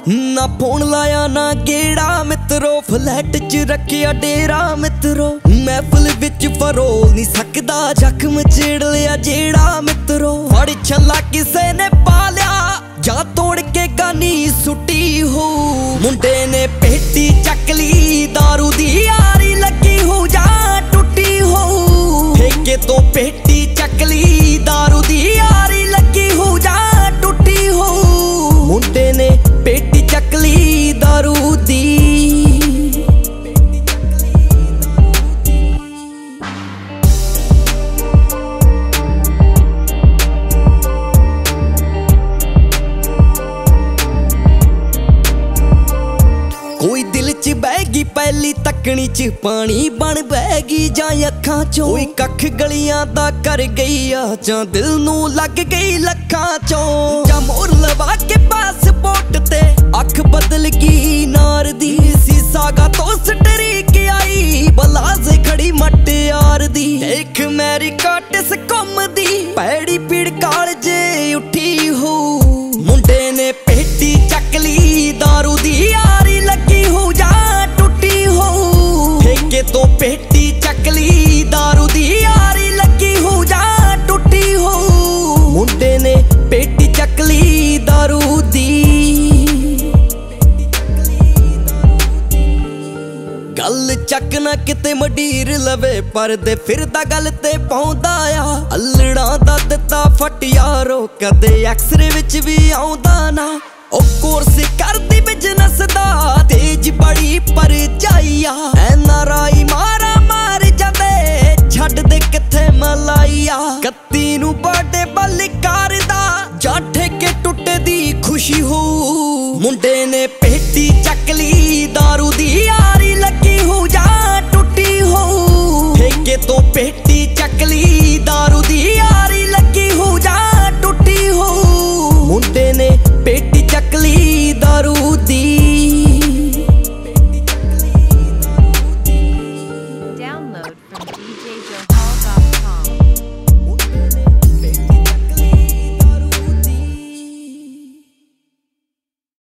ना फोन लाया ना गेड़ा मित्रो, फ्लैट च रखिया डेरा मित्रो। महफिल विच फरोल नहीं सकदा जख्म छेड़ लिया जेड़ा मित्रो। फड़ छल्ला किसे ने पालिया जा तोड़ के गानी सुटी हो। मुंडे ने पेटी चक ली दारू दी यारी लगी हो जा टुटी हो। ठेके तो पेटी चक ली दारू दी यारी लगी हो जा टुटी हो। मुंडे ने पेटी चक ली दारू दी। कोई दिल च बहगी पहली तकनी च पानी बन बहगी जां अखां चों। कोई कख गलियां दा कर गई आ जां दिल नूं लग गई लखां चों। जां मोर लवा के पासपोर्ट ते अख बदल गई नार दी। सीसागा तो सटरी के आई बला से खड़ी मटियार दी। देख मेरी काटिस घुमदी पैड़ी पीड़ कालजे उठी हो। मुंडे ने पेटी चक ली दारू दी यारी लगी हो जा टुटी हो। ठेके तो पेटी चक ली दारू दी यारी लगी हो जा टुटी हो। मुंडे ने पेटी चक ली दारू दी। गल चक ना किते मडीर लवे परदे फिरदा गल ते पाउंदा आ। अल्लड़ा दा दिता फट यारो कदे एक्सरे विच भी आउंदा ना। ओ कोर्स करदी बिजनेस दा तेज बड़ी पर जाइया। NRI मारा मार जांदे छड्ड दे किथे मलाइया। 31 नूं बर्थडे बल्ली करदा जा ठेके टुटे दी खुशी हो। मुंडे ने पेटी चक ली दारू दी यारी लगी हो जा टुटी हो। ठेके तो पेटी